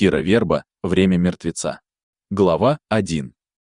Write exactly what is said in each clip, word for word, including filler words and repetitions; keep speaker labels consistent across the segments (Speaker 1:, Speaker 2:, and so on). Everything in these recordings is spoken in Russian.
Speaker 1: Кира Верба, время мертвеца. Глава один.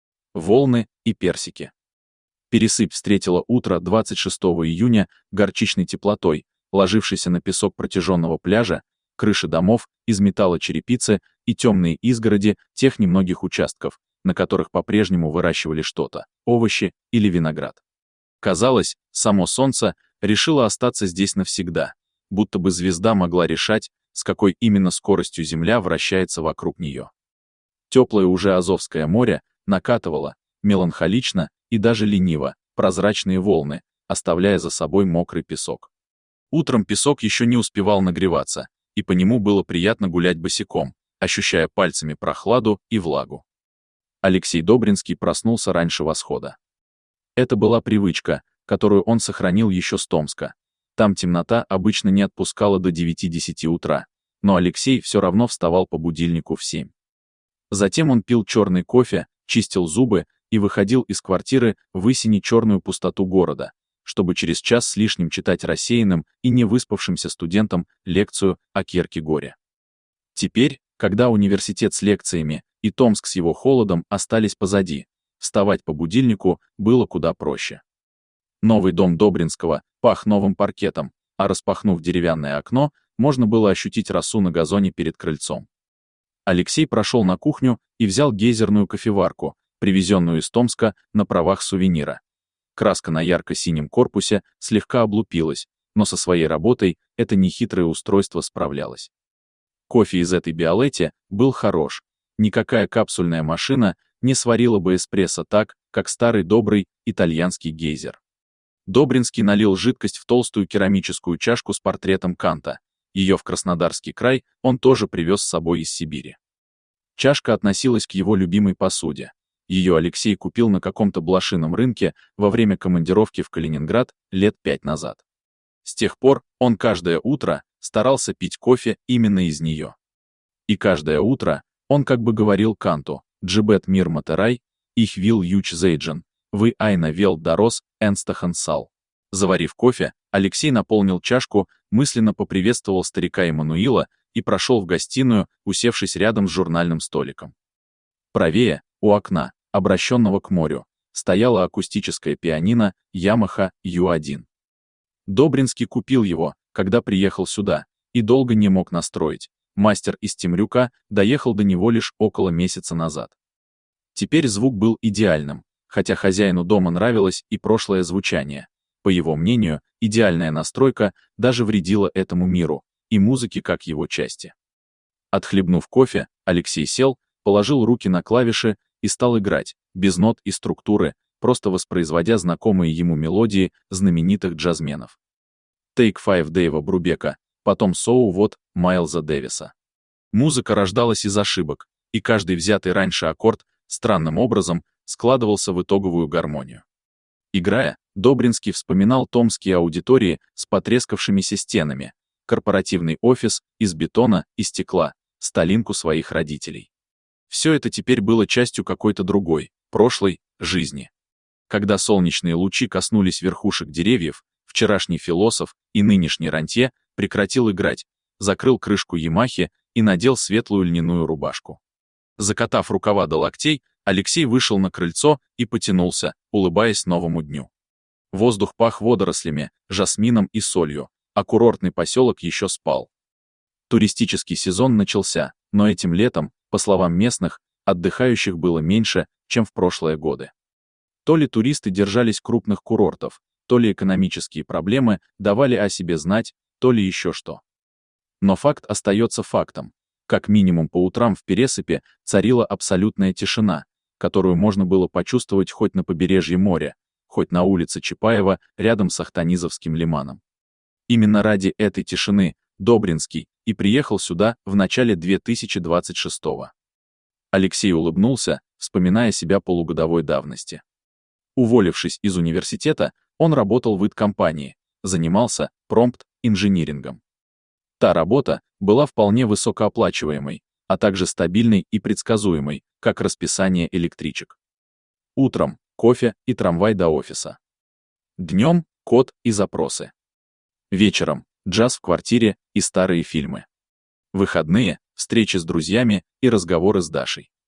Speaker 1: Волны и персики. Пересыпь встретила утро двадцать шестого июня горчичной теплотой, ложившейся на песок протяженного пляжа, крыши домов из металлочерепицы и темные изгороди тех немногих участков, на которых по-прежнему выращивали что-то, овощи или виноград. Казалось, само солнце решило остаться здесь навсегда, будто бы звезда могла решать, с какой именно скоростью Земля вращается вокруг нее. Теплое уже Азовское море накатывало, меланхолично и даже лениво, прозрачные волны, оставляя за собой мокрый песок. Утром песок еще не успевал нагреваться, и по нему было приятно гулять босиком, ощущая пальцами прохладу и влагу. Алексей Добринский проснулся раньше восхода. Это была привычка, которую он сохранил еще с Томска. Там темнота обычно не отпускала до девяти-десяти утра, но Алексей все равно вставал по будильнику в семь. Затем он пил черный кофе, чистил зубы и выходил из квартиры в истине черную пустоту города, чтобы через час с лишним читать рассеянным и невыспавшимся студентам лекцию о Кьеркегоре. Теперь, когда университет с лекциями и Томск с его холодом остались позади, вставать по будильнику было куда проще. Новый дом Добринского пах новым паркетом, а распахнув деревянное окно, можно было ощутить росу на газоне перед крыльцом. Алексей прошел на кухню и взял гейзерную кофеварку, привезенную из Томска на правах сувенира. Краска на ярко-синем корпусе слегка облупилась, но со своей работой это нехитрое устройство справлялось. Кофе из этой Биолетти был хорош. Никакая капсульная машина не сварила бы эспрессо так, как старый добрый итальянский гейзер. Добринский налил жидкость в толстую керамическую чашку с портретом Канта. Ее в Краснодарский край он тоже привез с собой из Сибири. Чашка относилась к его любимой посуде. Ее Алексей купил на каком-то блошином рынке во время командировки в Калининград лет пять назад. С тех пор он каждое утро старался пить кофе именно из нее. И каждое утро он как бы говорил Канту: «Джибет мир матерай, их вил юч зейджен, вы айна вел дарос энстахан сал». Заварив кофе, Алексей наполнил чашку, мысленно поприветствовал старика Эммануила и прошел в гостиную, усевшись рядом с журнальным столиком. Правее, у окна, обращенного к морю, стояла акустическая пианино Yamaha ю один. Добринский купил его, когда приехал сюда, и долго не мог настроить. Мастер из Темрюка доехал до него лишь около месяца назад. Теперь звук был идеальным, хотя хозяину дома нравилось и прошлое звучание. По его мнению, идеальная настройка даже вредила этому миру, и музыке как его части. Отхлебнув кофе, Алексей сел, положил руки на клавиши и стал играть, без нот и структуры, просто воспроизводя знакомые ему мелодии знаменитых джазменов. Take Five Дэйва Брубека, потом So What Майлза Дэвиса. Музыка рождалась из ошибок, и каждый взятый раньше аккорд странным образом складывался в итоговую гармонию. Играя, Добринский вспоминал томские аудитории с потрескавшимися стенами, корпоративный офис из бетона и стекла, сталинку своих родителей. Все это теперь было частью какой-то другой, прошлой, жизни. Когда солнечные лучи коснулись верхушек деревьев, вчерашний философ и нынешний рантье прекратил играть, закрыл крышку Ямахи и надел светлую льняную рубашку. Закатав рукава до локтей, Алексей вышел на крыльцо и потянулся, улыбаясь новому дню. Воздух пах водорослями, жасмином и солью, а курортный поселок еще спал. Туристический сезон начался, но этим летом, по словам местных, отдыхающих было меньше, чем в прошлые годы. То ли туристы держались крупных курортов, то ли экономические проблемы давали о себе знать, то ли еще что. Но факт остается фактом. Как минимум по утрам в Пересыпи царила абсолютная тишина, которую можно было почувствовать хоть на побережье моря, хоть на улице Чапаева рядом с Ахтанизовским лиманом. Именно ради этой тишины Добринский и приехал сюда в начале две тысячи двадцать шестого. Алексей улыбнулся, вспоминая себя полугодовой давности. Уволившись из университета, он работал в ай ти-компании, занимался промпт-инжинирингом. Та работа была вполне высокооплачиваемой, а также стабильной и предсказуемой, как расписание электричек. Утром кофе и трамвай до офиса. Днем код и запросы. Вечером джаз в квартире и старые фильмы. Выходные встречи с друзьями и разговоры с Дашей.